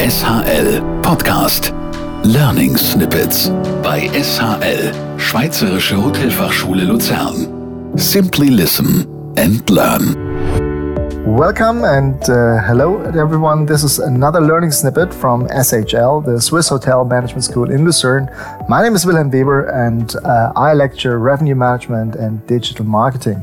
SHL Podcast Learning Snippets bei SHL Schweizerische Hotelfachschule Luzern. Simply listen and learn. Welcome and hello everyone. This is another learning snippet from SHL, the Swiss Hotel Management School in Lucerne. My name is Wilhelm Weber and I lecture revenue management and digital marketing.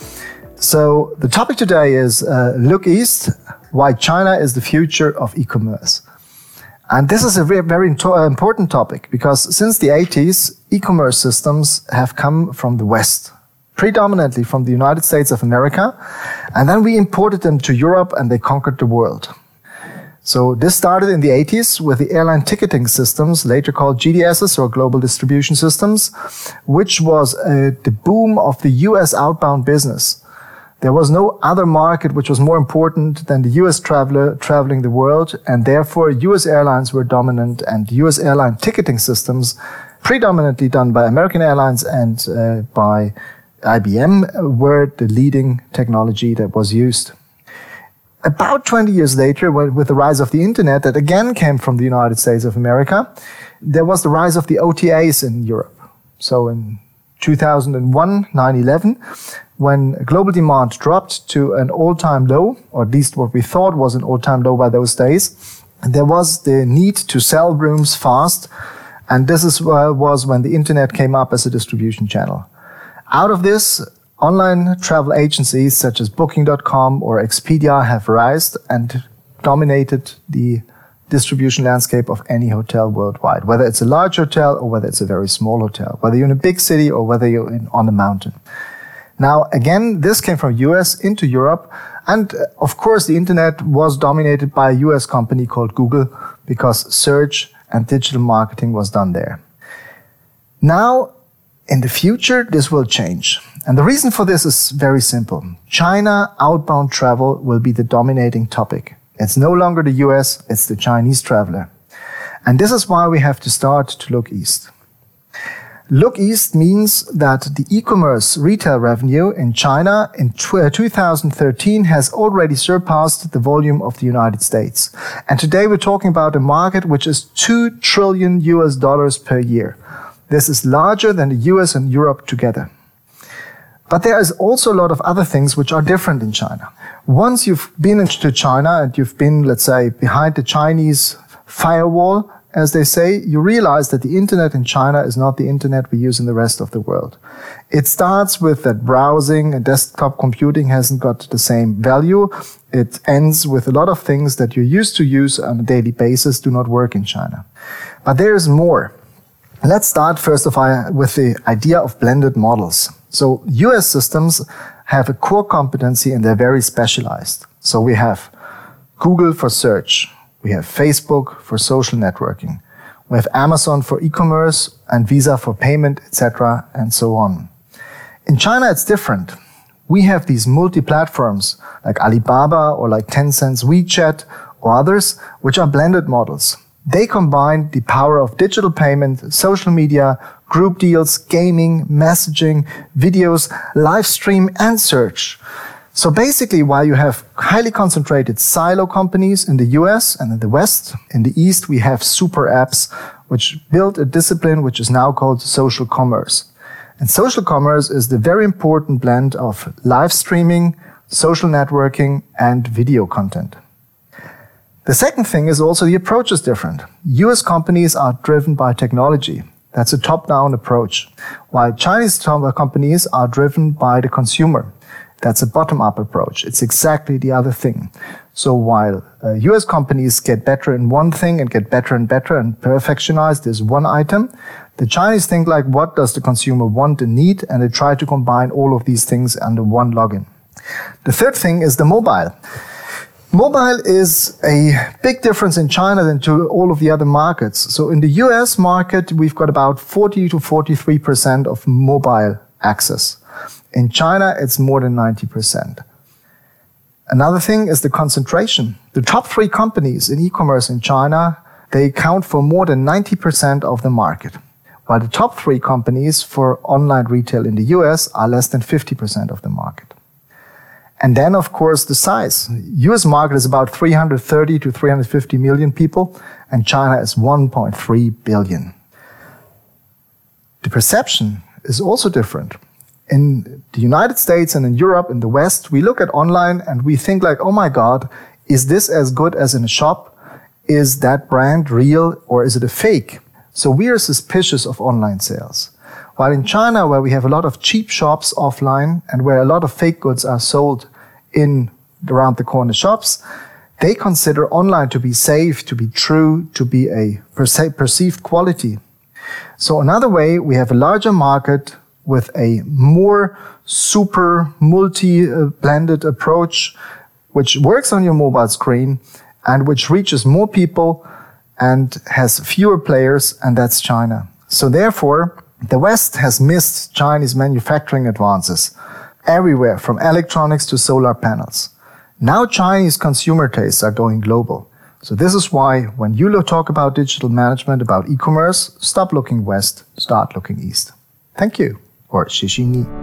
So the topic today is Look East, why China is the future of e-commerce. And this is a very important topic because since the 80s, e-commerce systems have come from the West, predominantly from the United States of America, and then we imported them to Europe and they conquered the world. So this started in the 80s with the airline ticketing systems, later called GDSs or Global Distribution Systems, which was the boom of the US outbound business. There was no other market which was more important than the US traveler traveling the world, and therefore US airlines were dominant, and US airline ticketing systems, predominantly done by American Airlines and by IBM, were the leading technology that was used. About 20 years later, with the rise of the internet that again came from the United States of America, there was the rise of the OTAs in Europe. So in 2001, 9/11, when global demand dropped to an all-time low, or at least what we thought was an all-time low by those days, there was the need to sell rooms fast, and this was when the internet came up as a distribution channel. Out of this, online travel agencies such as Booking.com or Expedia have risen and dominated the distribution landscape of any hotel worldwide, whether it's a large hotel or whether it's a very small hotel, whether you're in a big city or whether you're on a mountain. Now, again, this came from US into Europe, and of course the internet was dominated by a US company called Google because search and digital marketing was done there. Now, in the future, this will change. And the reason for this is very simple. China outbound travel will be the dominating topic. It's no longer the US, it's the Chinese traveler. And this is why we have to start to look east. Look east means that the e-commerce retail revenue in China in 2013 has already surpassed the volume of the United States. And today we're talking about a market which is $2 trillion per year. This is larger than the US and Europe together. But there is also a lot of other things which are different in China. Once you've been into China and you've been, let's say, behind the Chinese firewall, as they say, you realize that the internet in China is not the internet we use in the rest of the world. It starts with that browsing and desktop computing hasn't got the same value. It ends with a lot of things that you used to use on a daily basis do not work in China. But there is more. Let's start first of all with the idea of blended models. So US systems have a core competency and they're very specialized. So we have Google for search. We have Facebook for social networking. We have Amazon for e-commerce and Visa for payment, etc., and so on. In China, it's different. We have these multi-platforms like Alibaba or like Tencent's WeChat or others, which are blended models. They combine the power of digital payment, social media, group deals, gaming, messaging, videos, live stream, and search. So basically, while you have highly concentrated silo companies in the US and in the West, in the East, we have super apps which build a discipline which is now called social commerce. And social commerce is the very important blend of live streaming, social networking, and video content. The second thing is also the approach is different. US companies are driven by technology. That's a top-down approach, while Chinese companies are driven by the consumer. That's a bottom-up approach. It's exactly the other thing. So while US companies get better in one thing and get better and perfectionize this one item, the Chinese think like, what does the consumer want and need? And they try to combine all of these things under one login. The third thing is the mobile. Mobile is a big difference in China than to all of the other markets. So in the US market, we've got about 40 to 43% of mobile access. In China, it's more than 90%. Another thing is the concentration. The top 3 companies in e-commerce in China, they account for more than 90% of the market, while the top 3 companies for online retail in the US are less than 50% of the market. And then, of course, the size. US market is about 330 to 350 million people, and China is 1.3 billion. The perception is also different. In the United States and in Europe, in the West, we look at online and we think like, oh my God, is this as good as in a shop? Is that brand real or is it a fake? So we are suspicious of online sales. While in China, where we have a lot of cheap shops offline and where a lot of fake goods are sold in around the corner shops, they consider online to be safe, to be true, to be a perceived quality. So another way, we have a larger market with a more super multi-blended approach, which works on your mobile screen and which reaches more people and has fewer players, and that's China. So therefore, the West has missed Chinese manufacturing advances everywhere, from electronics to solar panels. Now Chinese consumer tastes are going global. So this is why when you talk about digital management, about e-commerce, stop looking west, start looking east. Thank you. Or 谢谢你。